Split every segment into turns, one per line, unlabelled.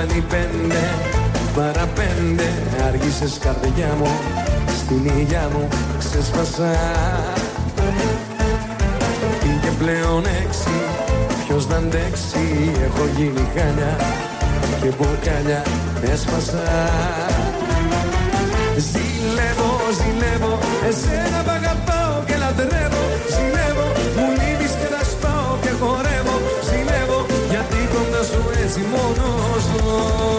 κάνει 5 άργησες καρδιά μου, στην υγειά μου ξέσπασα. Πήγε πλέον 6, ποιος να αντέξει, έχω γίνει χάλια και μπουκάλια έσπασα. Ζηλεύω, εσένα π' αγαπάω και λατρεύω. Ζηλεύω, μου λείπεις και τα σπάω και χορεύω. Ζηλεύω, γιατί κοντά σου έτσι μόνος ζω.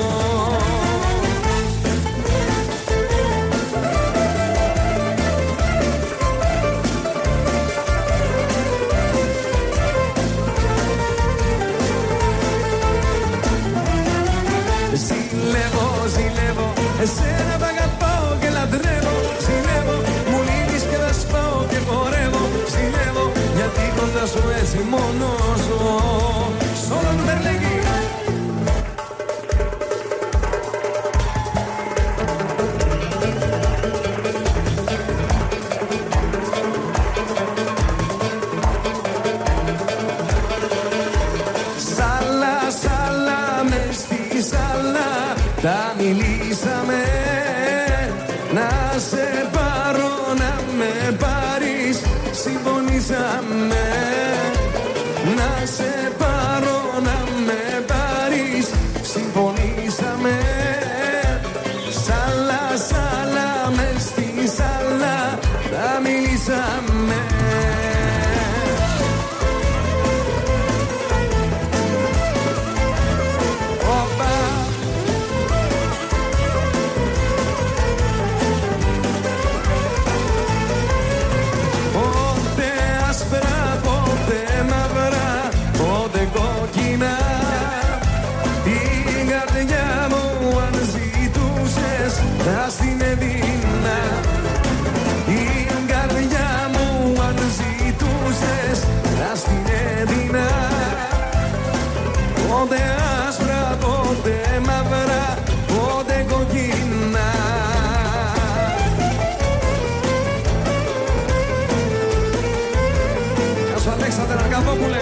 Ζηλεύω, εσένα π' αγαπάω και λατρεύω. Ζηλεύω, μου λείπεις και τα σπάω και χορεύω. Ζηλεύω, γιατί κοντά σου έτσι μόνος ζω. Σόλο του Μπερλέγγι. Τα μιλήσαμε, να σε πάρω να με πάρεις. Συμφωνήσαμε, να σε πάρω να με πάρεις. Συμφωνήσαμε, σάλα μες στη σάλα. Τα μιλήσαμε. Θα στην έδινα την καρδιά μου, αν ζητούσες θα στην έδινα. Πότε άσπρα, πότε μαύρα, πότε κοκκίνα. Γεια σου Αλέξανδρε Αργαδόπουλε.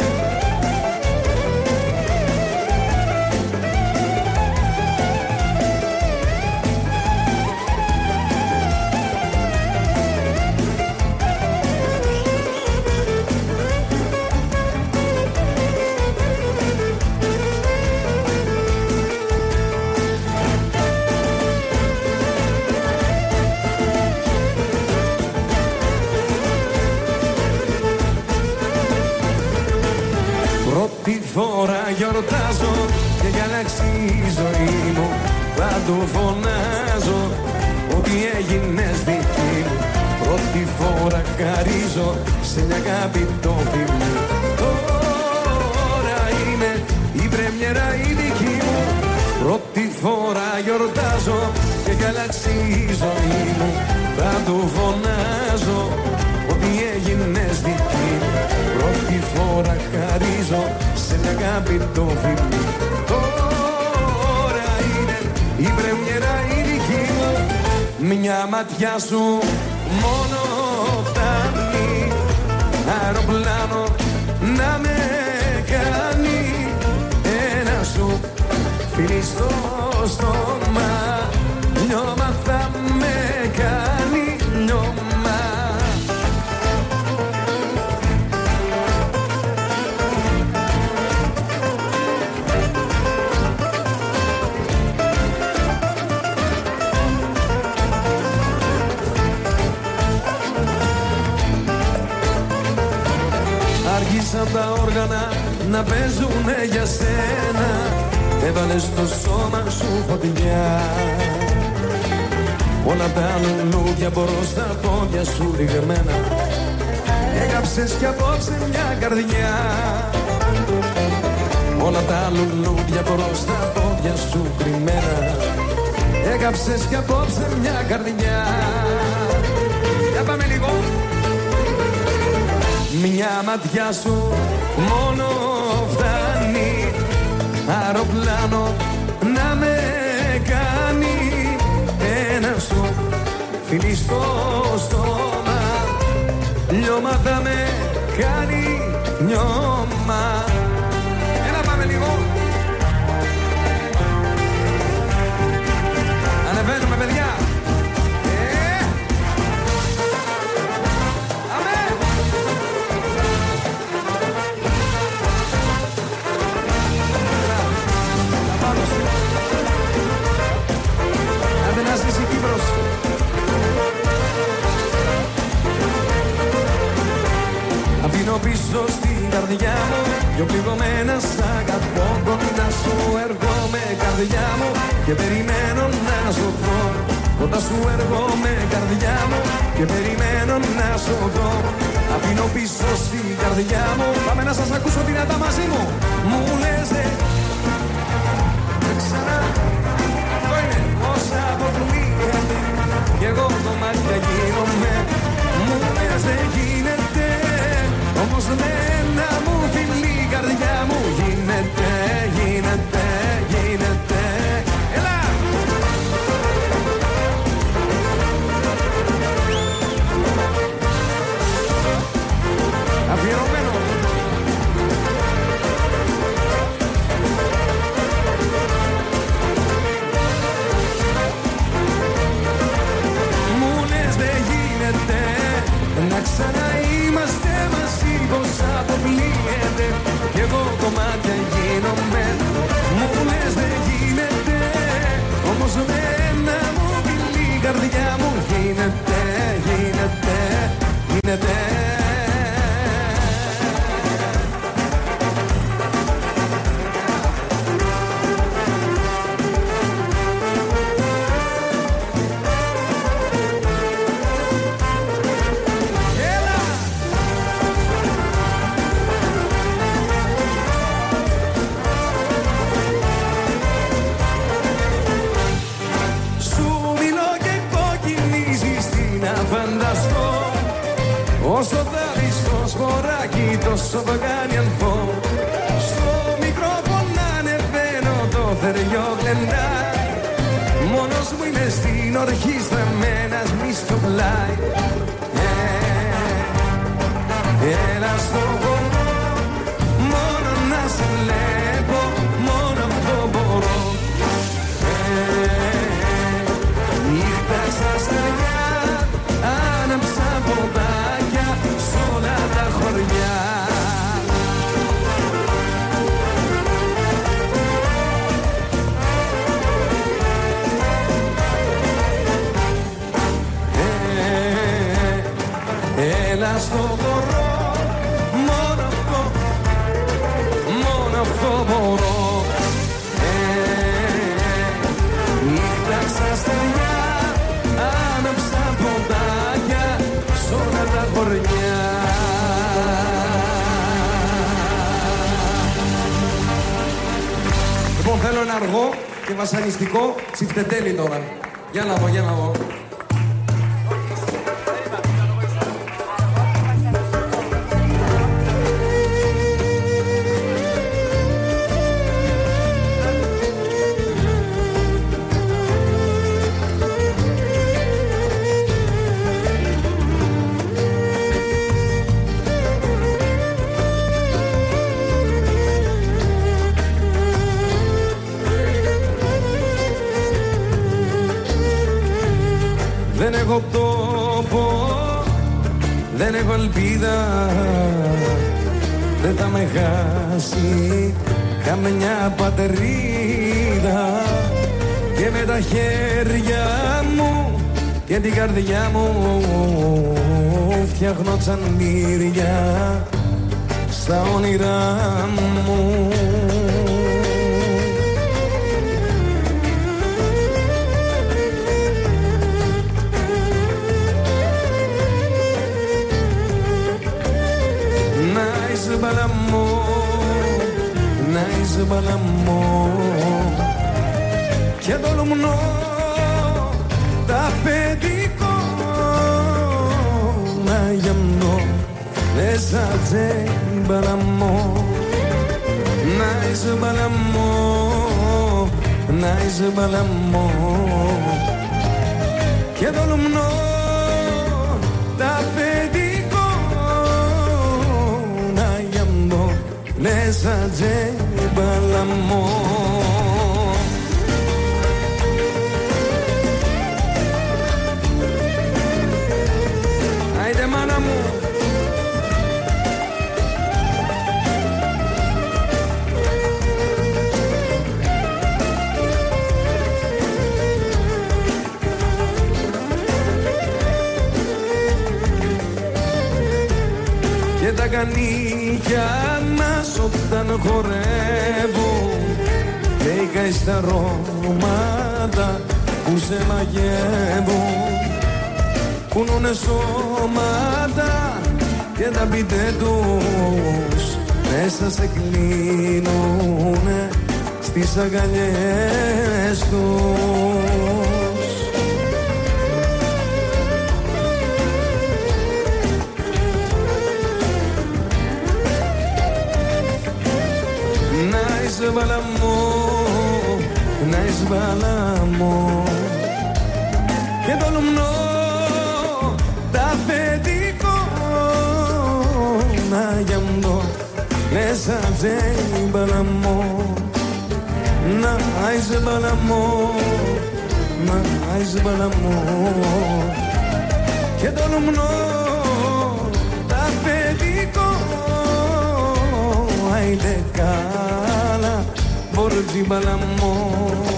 Πρώτη φορά γιορτάζω και για να αλλάξει η ζωή μου παντού φωνάζω ότι έγινες δική μου. Πρώτη φορά χαρίζω σε μια αγάπη το φιλί. Τώρα είναι η πρεμιέρα η δική μου. Πρώτη φορά γιορτάζω και για να αλλάξει η ζωή μου παντού φωνάζω ότι έγινες δική μου. Πρώτη φορά χαρίζω σε μια αγάπη το φιλί. Τώρα είναι η πρεμιέρα η δική μου. Μια ματιά σου μόνο φτάνει αεροπλάνο να με κάνει. Ένα σου φιλί στο στόμα, λιώμα θα με κάνει λιώμα. Άρχισαν τα όργανα να παίζουνε για σένα. Έβαλες στο σώμα σου φωτιά. Όλα τα λουλούδια μπορώ στα πόδια σου ρηγμένα. Έκαψες κι απόψε μια καρδιά. Όλα τα λουλούδια μπορώ στα πόδια σου κρυμμένα. Έκαψες κι απόψε μια καρδιά. Για πάμε λίγο. Μια ματιά σου μόνο φτάνει αεροπλάνο να με κάνει. Ένα σου φιλί στο στόμα, λιώμα θα με κάνει λιώμα. Έλα πάμε λίγο. αφήνω πίσω στην καρδιά μου πιο πληγωμένα σ' αγαπώ. Κοντά σου έρχομαι καρδιά μου και περιμένω να σου δω. Κοντά σου έρχομαι καρδιά μου και περιμένω να σου δω. Αφήνω πίσω στην καρδιά μου. Πάμε να σας ακούσω δυνατά μαζί μου. Μου λες ξανά. Αυτό είναι όσα αποκλείεται κι εγώ το μάτια γίνομαι. Μου λες δεν γίνεται, όμως με ένα μου φιλί η καρδιά μου γίνεται, γίνεται, γίνεται. Έλα! Αφιερωμένο. Μου λες δεν γίνεται να ξαναείμαστε μαζί, πως αποκλείεται κι εγώ κομμάτια γίνομαι. Μου λες δεν γίνεται, όμως με ένα μου φιλί η καρδιά μου γίνεται, γίνεται, γίνεται. Όσο δάβεις στο σποράκι τόσο βγάνει ανθό. Στο μικρόφωνο ανεβαίνω το θεριό γλεντάει. Μόνος μου είμαι στην ορχήστρα με ένας μη στο πλάι. Έλα στο χώρο μόνο να σε βλέπω, μόνο αυτό μπορώ. Νύχτα στα στεριά άναψα ποδάκια σ' όλα τα χωριά. Έλα στο χώρο μόνο αυτό μπορώ. Νύχτα στα στεριά άναψα ποδάκια σ' όλα τα χωριά. Λοιπόν, θέλω ένα αργό και βασανιστικό τσιφτετέλι τώρα. Για να δω, για να δω. Δεν έχω τόπο, δεν έχω ελπίδα, δεν θα με χάσει καμιά πατρίδα. Και με τα χέρια μου και την καρδιά μου φτιάχνω τσαντήρια στα όνειρά μου. Να είσαι μπαλαμό και το λουμνό τα αφεντικό να γεμνώ μέσα σε μπαλαμό. Να είσαι μπαλαμό, να είσαι μπαλαμό και το λουμνό τα αφεντικό μέσα σε μπαλαμό. Άιντε μάνα μου. Και τα κάνει νύχια μας όταν χορεύω και στα αρώματα που σε μαγεύω, κουνούνε σώματα και τα μπιτέ τους μέσα σε κλείνουνε στις αγκαλιές τους. Να είσαι βαλαμό, να είσαι βαλαμό και το λουμνό τα αφεντικό να γιαμπώ μέσα τζέι μπαλαμό. Να είσαι βαλαμό, να είσαι βαλαμό και το λουμνό τα αφεντικό άιντε καλά μπορτζι μπαλαμό.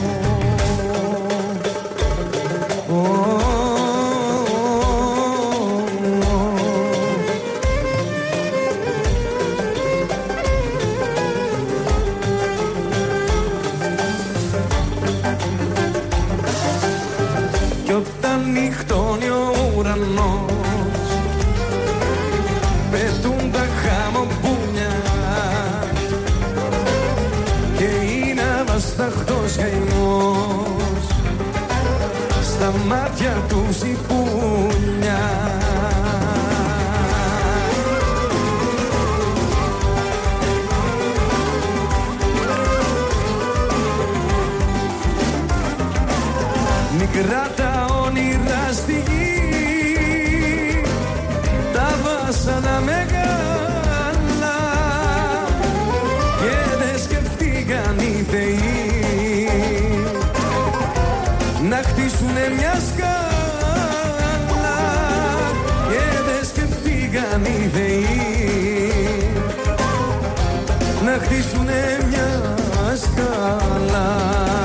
Κι όταν νυχτώνει ο ουρανός πετούν τα χαμοπούνια και είναι αβασταχτός καημός στα μάτια τους η πούνια. Μικρά τα όνειρα στη γη, τα βάσανα μεγάλα και δεν σκεφτήκαν οι θεοί να χτίσουνε μια σκάλα και δεν σκεφτήκαν οι θεοί να χτίσουνε μια σκάλα.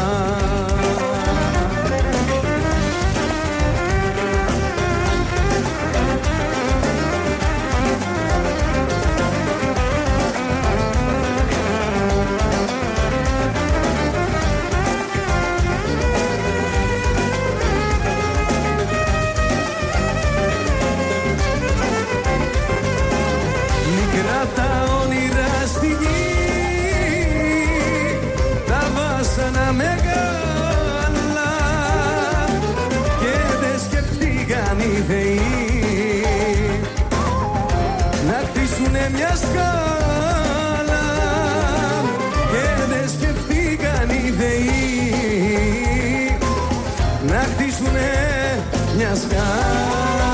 Τα όνειρα στη γη, τα βάσανα μεγάλα και δεν σκεφτήκαν οι θεοί να χτίσουνε μια σκάλα και δεν σκεφτήκαν οι θεοί να χτίσουνε μια σκάλα.